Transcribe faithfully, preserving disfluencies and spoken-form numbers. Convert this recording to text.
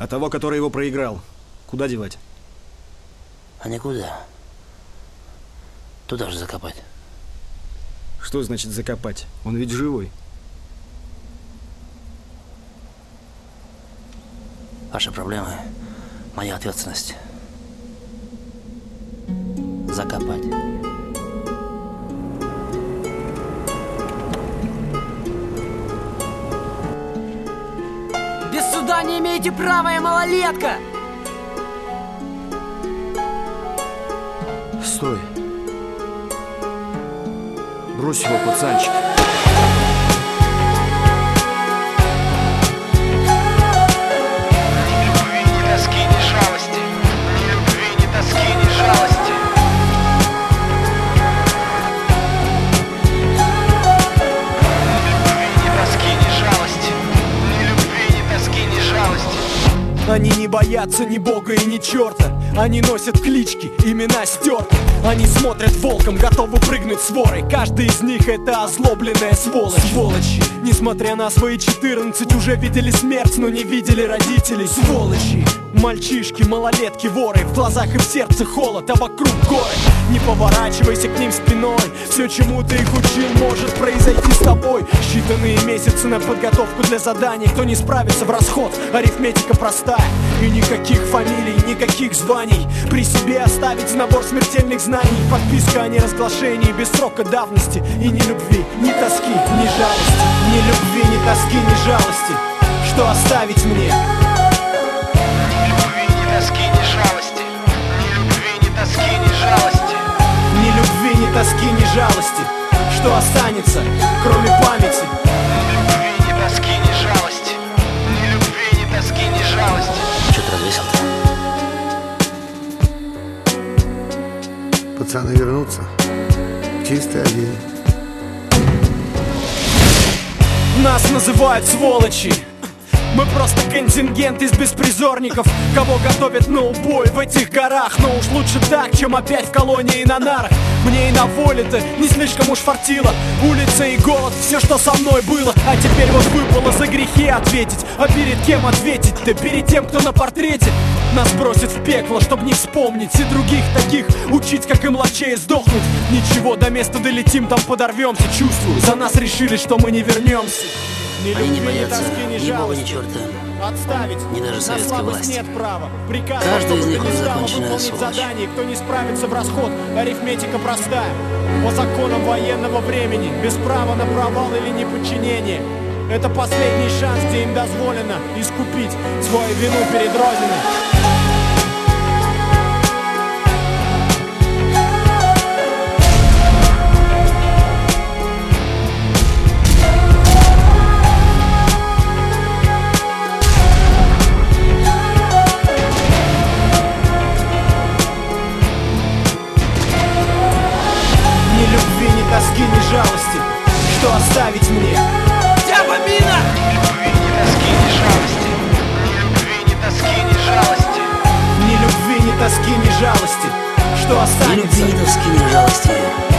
А того, который его проиграл, куда девать? А никуда. Туда же закопать. Что значит закопать? Он ведь живой. Ваши проблемы — моя ответственность. Закопать. Без суда не имеете права, я малолетка! Стой. Брось его, пацанчик. Они не боятся ни бога и ни черта. Они носят клички, имена стерты. Они смотрят волком, готовы прыгнуть с ворой. Каждый из них это озлобленная сволочь. Сволочи. Несмотря на свои четырнадцать, уже видели смерть, но не видели родителей. Сволочи. Мальчишки, малолетки, воры. В глазах и в сердце холод, а вокруг горы. Не поворачивайся к ним спиной. Все, чему ты их учил, может произойти с тобой. Считанные месяцы на подготовку для заданий. Кто не справится в расход, арифметика простая. И никаких фамилий, никаких званий. При себе оставить набор смертельных знаний. Подписка о неразглашении без срока давности. И ни любви, ни тоски, ни жалости. Ни любви, ни тоски, ни жалости. Что оставить мне? Тоски, ни жалости. Что останется, кроме памяти? Ни любви, ни тоски, ни жалости. Ни любви, ни тоски, ни жалости. Чё ты развесил-то? Пацаны вернутся в чистой одежде. Нас называют сволочи. Мы просто контингент из беспризорников, кого готовят на убой в этих горах. Но уж лучше так, чем опять в колонии на нарах. Мне и на воле-то не слишком уж фартило. Улица и голод, все, что со мной было. А теперь вот выпало за грехи ответить. А перед кем ответить? Да перед тем, кто на портрете. Нас бросят в пекло, чтоб не вспомнить. И других таких учить, как и младшее, сдохнуть. Ничего, до места долетим, там подорвемся. Чувствую, за нас решили, что мы не вернемся. Ни Они любви, не боятся ни тоски, ни ни бога, ни жалости. черта. Отставить. Ни даже На советской слабость власти. нет права. Приказ, Каждый из чтобы них ты не стала законченная выполнить сволочь. задание. Кто не справится в расход, арифметика простая. По законам военного времени, без права на провал или неподчинение. Это последний шанс, где им дозволено искупить свою вину перед Родиной. Тоски, ни жалости. Что оставить мне? Дяба Мина! Ни любви, ни тоски, ни жалости. Ни любви, ни тоски, ни жалости. Что Ни останется? любви, ни тоски, ни жалости.